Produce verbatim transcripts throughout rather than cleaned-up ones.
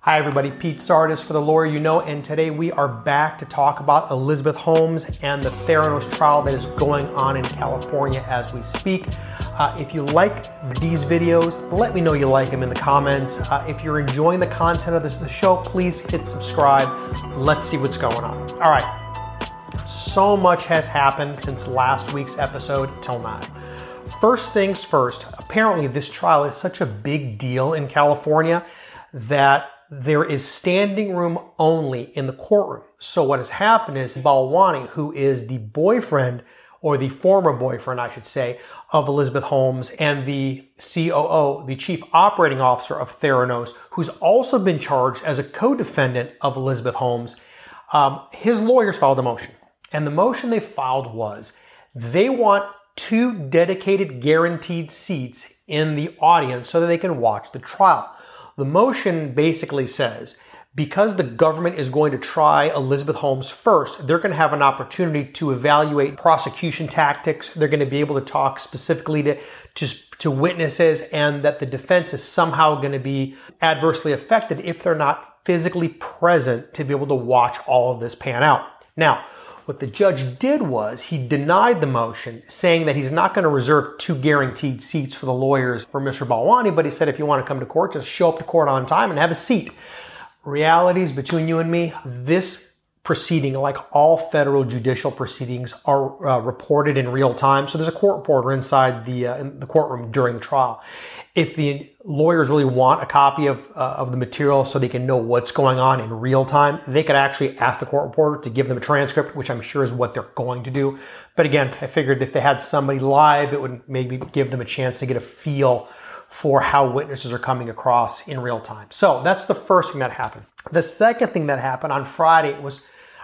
Hi everybody, Pete Sardis for The Lawyer You Know, and today we are back to talk about Elizabeth Holmes and the Theranos trial that is going on in California as we speak. Uh, if you like these videos, let me know you like them in the comments. Uh, if you're enjoying the content of this, the show, please hit subscribe. Let's see what's going on. All right, so much has happened since last week's episode till now. First things first, apparently this trial is such a big deal in California that there is standing room only in the courtroom. So what has happened is Balwani, who is the boyfriend, or the former boyfriend, I should say, of Elizabeth Holmes, and the C O O, the chief operating officer of Theranos, who's also been charged as a co-defendant of Elizabeth Holmes, um, his lawyers filed a motion. And the motion they filed was they want two dedicated guaranteed seats in the audience so that they can watch the trial. The motion basically says, because the government is going to try Elizabeth Holmes first, they're going to have an opportunity to evaluate prosecution tactics. They're going to be able to talk specifically to, to, to witnesses, and that the defense is somehow going to be adversely affected if they're not physically present to be able to watch all of this pan out. Now, what the judge did was he denied the motion, saying that he's not going to reserve two guaranteed seats for the lawyers for Mister Balwani, but he said if you want to come to court, just show up to court on time and have a seat. Realities between you and me, this proceeding, like all federal judicial proceedings, are uh, reported in real time. So there's a court reporter inside the, uh, in the courtroom during the trial. If the lawyers really want a copy of, uh, of the material so they can know what's going on in real time, they could actually ask the court reporter to give them a transcript, which I'm sure is what they're going to do. But again, I figured if they had somebody live, it would maybe give them a chance to get a feel for how witnesses are coming across in real time. So that's the first thing that happened. The second thing that happened on Friday was,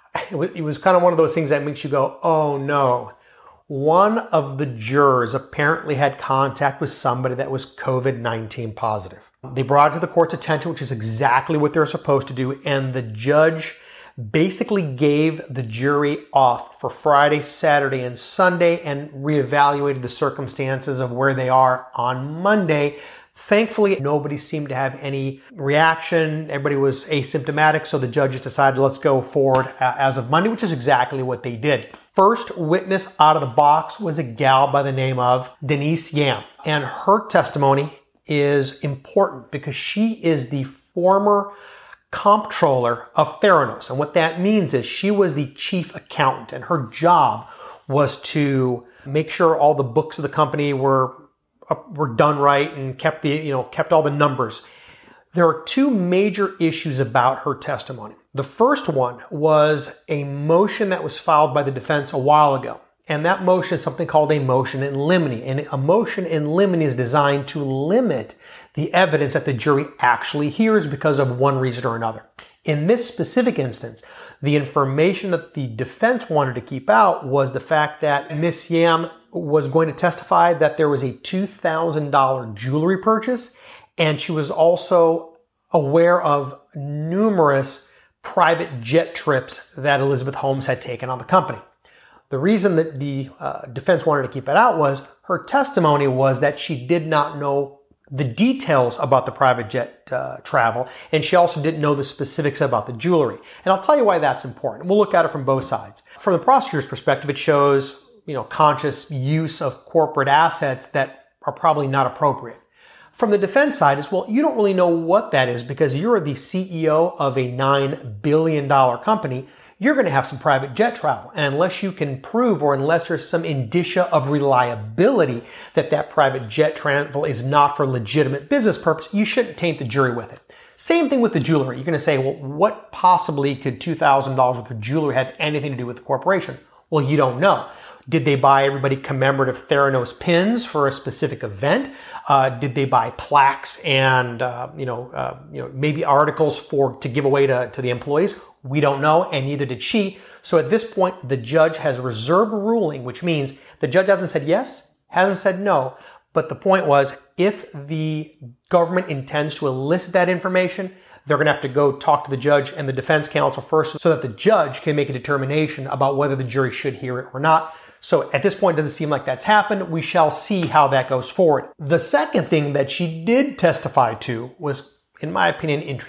it was kind of one of those things that makes you go, oh no. One of the jurors apparently had contact with somebody that was COVID nineteen positive. They brought it to the court's attention, which is exactly what they're supposed to do, and the judge basically gave the jury off for Friday, Saturday, and Sunday and reevaluated the circumstances of where they are on Monday. Thankfully, nobody seemed to have any reaction. Everybody was asymptomatic, so the judge just decided, let's go forward uh, as of Monday, which is exactly what they did. First witness out of the box was a gal by the name of Denise Yam, and her testimony is important because she is the former comptroller of Theranos. And what that means is she was the chief accountant, and her job was to make sure all the books of the company were were done right and kept the, you know, kept all the numbers. There are two major issues about her testimony. The first one was a motion that was filed by the defense a while ago. And that motion is something called a motion in limine. And a motion in limine is designed to limit the evidence that the jury actually hears because of one reason or another. In this specific instance, the information that the defense wanted to keep out was the fact that Miss Yam was going to testify that there was a two thousand dollars jewelry purchase, and she was also aware of numerous private jet trips that Elizabeth Holmes had taken on the company. The reason that the uh, defense wanted to keep it out was her testimony was that she did not know the details about the private jet uh, travel, and she also didn't know the specifics about the jewelry. And I'll tell you why that's important. We'll look at it from both sides. From the prosecutor's perspective, it shows, you know, conscious use of corporate assets that are probably not appropriate. From the defense side is, well, you don't really know what that is because you're the C E O of a nine billion dollars company. You're going to have some private jet travel. And unless you can prove, or unless there's some indicia of reliability that that private jet travel is not for legitimate business purpose, you shouldn't taint the jury with it. Same thing with the jewelry. You're going to say, well, what possibly could two thousand dollars worth of jewelry have anything to do with the corporation? Well, you don't know. Did they buy everybody commemorative Theranos pins for a specific event? Uh, did they buy plaques and uh, you know, uh, you know, maybe articles for to give away to, to the employees? We don't know, and neither did she. So at this point, the judge has reserved a ruling, which means the judge hasn't said yes, hasn't said no. But the point was, if the government intends to elicit that information, they're going to have to go talk to the judge and the defense counsel first so that the judge can make a determination about whether the jury should hear it or not. So at this point, it doesn't seem like that's happened. We shall see how that goes forward. The second thing that she did testify to was, in my opinion, interesting.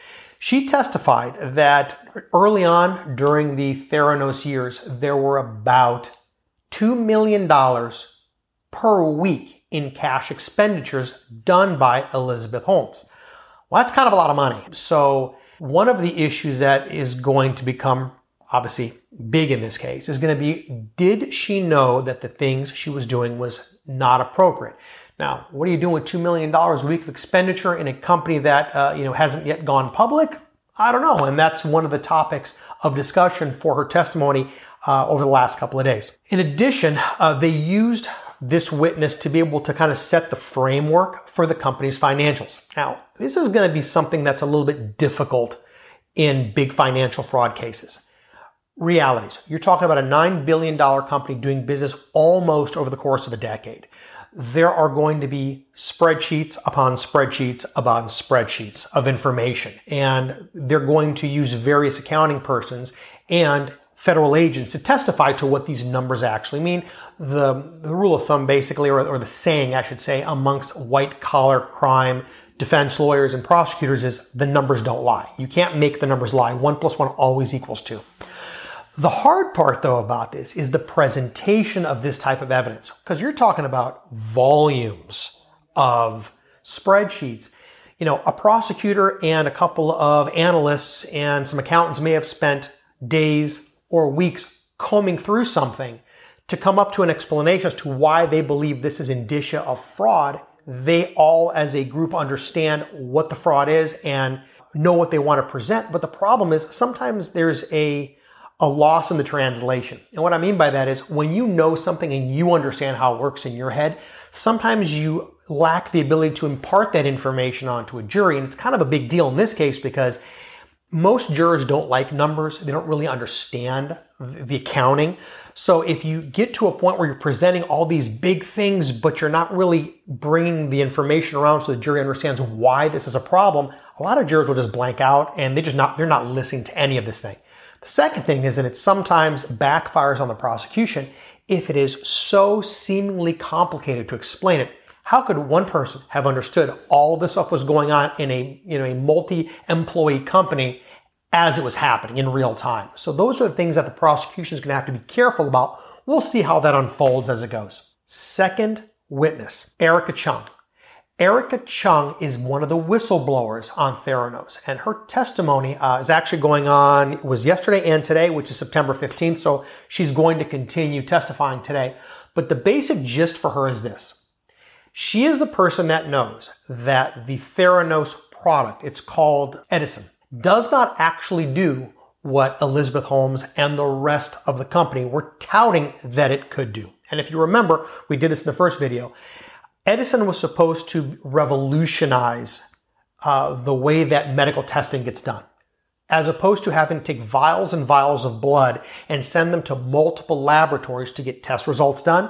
She testified that early on during the Theranos years, there were about two million dollars per week in cash expenditures done by Elizabeth Holmes. Well, that's kind of a lot of money. So one of the issues that is going to become obviously big in this case is going to be, did she know that the things she was doing was not appropriate? Now, what are you doing with two million dollars a week of expenditure in a company that uh, you know hasn't yet gone public? I don't know. And that's one of the topics of discussion for her testimony uh, over the last couple of days. In addition, uh, they used this witness to be able to kind of set the framework for the company's financials. Now, this is going to be something that's a little bit difficult in big financial fraud cases. Realities. You're talking about a nine billion dollars company doing business almost over the course of a decade. There are going to be spreadsheets upon spreadsheets upon spreadsheets of information, and they're going to use various accounting persons and federal agents to testify to what these numbers actually mean. The, the rule of thumb basically, or, or the saying I should say, amongst white collar crime defense lawyers and prosecutors is the numbers don't lie. You can't make the numbers lie. One plus one always equals two. The hard part, though, about this is the presentation of this type of evidence, because you're talking about volumes of spreadsheets. You know, a prosecutor and a couple of analysts and some accountants may have spent days or weeks combing through something to come up to an explanation as to why they believe this is indicia of fraud. They all, as a group, understand what the fraud is and know what they want to present. But the problem is sometimes there's a a loss in the translation. And what I mean by that is when you know something and you understand how it works in your head, sometimes you lack the ability to impart that information onto a jury. And it's kind of a big deal in this case because most jurors don't like numbers. They don't really understand the accounting. So if you get to a point where you're presenting all these big things, but you're not really bringing the information around so the jury understands why this is a problem, a lot of jurors will just blank out and they just not, they're not listening to any of this thing. The second thing is that it sometimes backfires on the prosecution if it is so seemingly complicated to explain it. How could one person have understood all this stuff was going on in a, you know, a multi-employee company as it was happening in real time? So those are the things that the prosecution is going to have to be careful about. We'll see how that unfolds as it goes. Second witness, Erica Chung. Erica Chung is one of the whistleblowers on Theranos, and her testimony uh, is actually going on, it was yesterday and today, which is September fifteenth, so she's going to continue testifying today. But the basic gist for her is this. She is the person that knows that the Theranos product, it's called Edison, does not actually do what Elizabeth Holmes and the rest of the company were touting that it could do. And if you remember, we did this in the first video, Edison was supposed to revolutionize uh, the way that medical testing gets done. As opposed to having to take vials and vials of blood and send them to multiple laboratories to get test results done,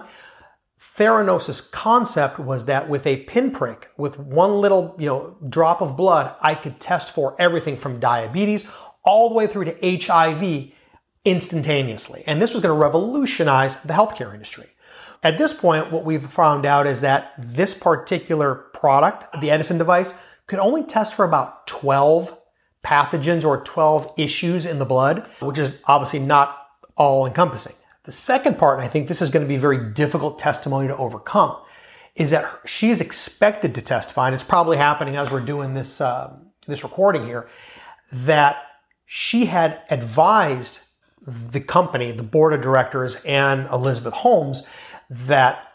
Theranos' concept was that with a pinprick, with one little you know, drop of blood, I could test for everything from diabetes all the way through to H I V instantaneously. And this was going to revolutionize the healthcare industry. At this point, what we've found out is that this particular product, the Edison device, could only test for about twelve pathogens or twelve issues in the blood, which is obviously not all encompassing. The second part, and I think this is going to be a very difficult testimony to overcome, is that she is expected to testify, and it's probably happening as we're doing this, uh, this recording here, that she had advised the company, the board of directors, and Elizabeth Holmes that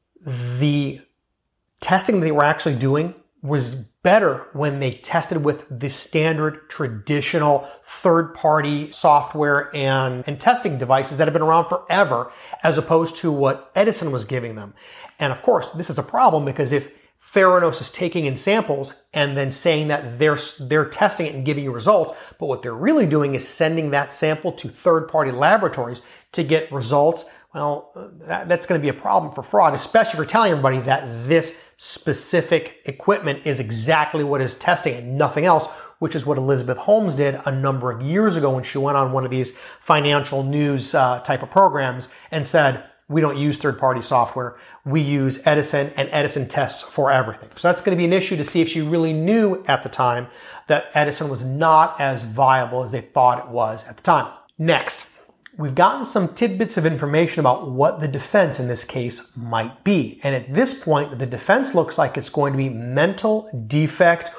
the testing they were actually doing was better when they tested with the standard traditional third-party software and, and testing devices that have been around forever, as opposed to what Edison was giving them. And of course, this is a problem because if Theranos is taking in samples and then saying that they're, they're testing it and giving you results, but what they're really doing is sending that sample to third-party laboratories to get results, well, that, that's going to be a problem for fraud, especially if you're telling everybody that this specific equipment is exactly what is testing and nothing else, which is what Elizabeth Holmes did a number of years ago when she went on one of these financial news uh, type of programs and said, we don't use third-party software. We use Edison, and Edison tests for everything. So that's going to be an issue to see if she really knew at the time that Edison was not as viable as they thought it was at the time. Next, we've gotten some tidbits of information about what the defense in this case might be. And at this point, the defense looks like it's going to be mental defect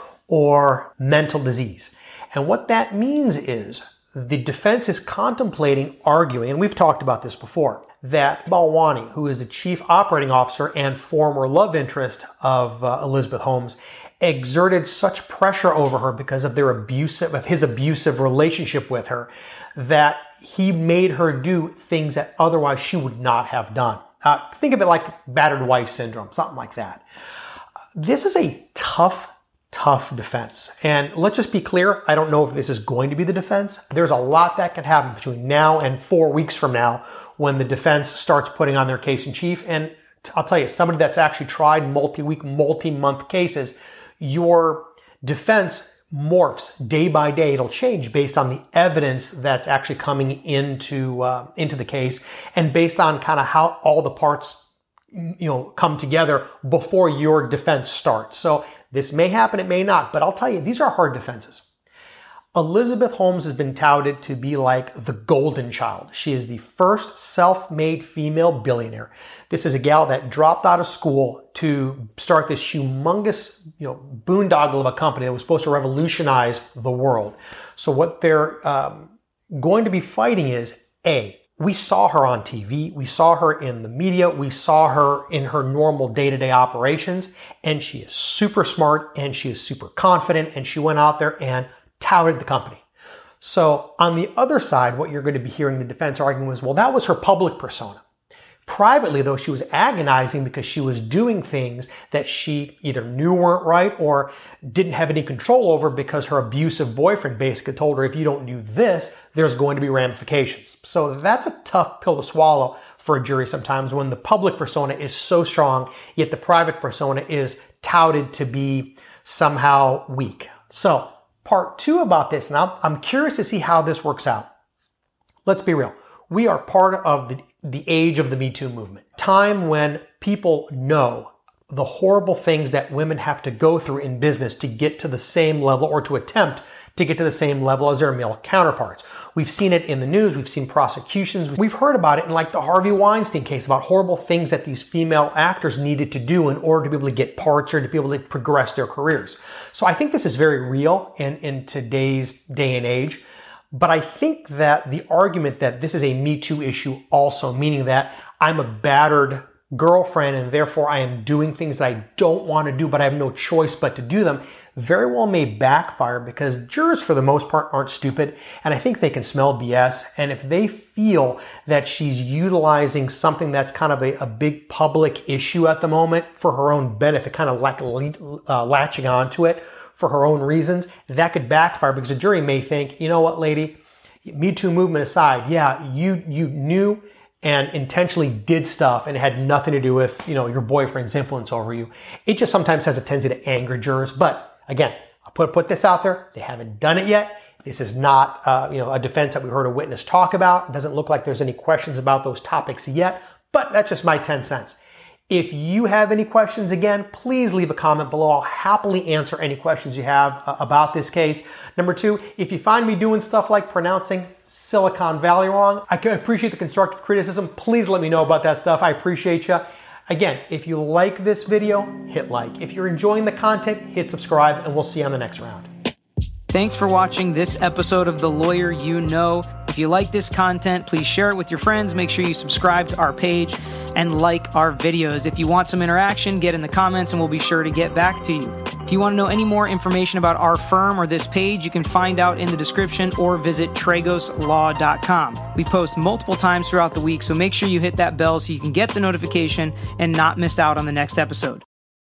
or mental disease. And what that means is the defense is contemplating arguing, and we've talked about this before, that Balwani, who is the chief operating officer and former love interest of uh, Elizabeth Holmes, exerted such pressure over her because of their abusive, of his abusive relationship with her, that he made her do things that otherwise she would not have done. Uh, think of it like battered wife syndrome, something like that. This is a tough Tough defense. And let's just be clear, I don't know if this is going to be the defense. There's a lot that can happen between now and four weeks from now when the defense starts putting on their case in chief. And I'll tell you, somebody that's actually tried multi-week, multi-month cases, your defense morphs day by day. It'll change based on the evidence that's actually coming into uh, into the case and based on kind of how all the parts you know come together before your defense starts. So this may happen, it may not, but I'll tell you, these are hard defenses. Elizabeth Holmes has been touted to be like the golden child. She is the first self-made female billionaire. This is a gal that dropped out of school to start this humongous, you know, boondoggle of a company that was supposed to revolutionize the world. So what they're um, going to be fighting is, A, we saw her on T V, we saw her in the media, we saw her in her normal day-to-day operations, and she is super smart and she is super confident, and she went out there and touted the company. So on the other side, what you're going to be hearing the defense arguing was, well, that was her public persona. Privately, though, she was agonizing because she was doing things that she either knew weren't right or didn't have any control over because her abusive boyfriend basically told her, if you don't do this, there's going to be ramifications. So that's a tough pill to swallow for a jury sometimes when the public persona is so strong, yet the private persona is touted to be somehow weak. So part two about this, and I'm, I'm curious to see how this works out. Let's be real. We are part of the, the age of the Me Too movement. Time when people know the horrible things that women have to go through in business to get to the same level or to attempt to get to the same level as their male counterparts. We've seen it in the news. We've seen prosecutions. We've heard about it in like the Harvey Weinstein case about horrible things that these female actors needed to do in order to be able to get parts or to be able to progress their careers. So I think this is very real in, in today's day and age. But I think that the argument that this is a Me Too issue also, meaning that I'm a battered girlfriend and therefore I am doing things that I don't want to do, but I have no choice but to do them, very well may backfire because jurors for the most part aren't stupid. And I think they can smell B S. And if they feel that she's utilizing something that's kind of a, a big public issue at the moment for her own benefit, kind of like uh, latching onto it for her own reasons, that could backfire because a jury may think, you know what, lady, Me Too movement aside, yeah, you you knew and intentionally did stuff and it had nothing to do with, you know, your boyfriend's influence over you. It just sometimes has a tendency to anger jurors. But again, I'll put, put this out there. They haven't done it yet. This is not, uh, you know, a defense that we heard a witness talk about. It doesn't look like there's any questions about those topics yet, but that's just my ten cents. If you have any questions, again, please leave a comment below. I'll happily answer any questions you have uh, about this case. Number two, if you find me doing stuff like pronouncing Silicon Valley wrong, I can appreciate the constructive criticism. Please let me know about that stuff. I appreciate you. Again, if you like this video, hit like. If you're enjoying the content, hit subscribe, and we'll see you on the next round. Thanks for watching this episode of The Lawyer You Know. If you like this content, please share it with your friends. Make sure you subscribe to our page and like our videos. If you want some interaction, get in the comments and we'll be sure to get back to you. If you want to know any more information about our firm or this page, you can find out in the description or visit tragos law dot com. We post multiple times throughout the week, so make sure you hit that bell so you can get the notification and not miss out on the next episode.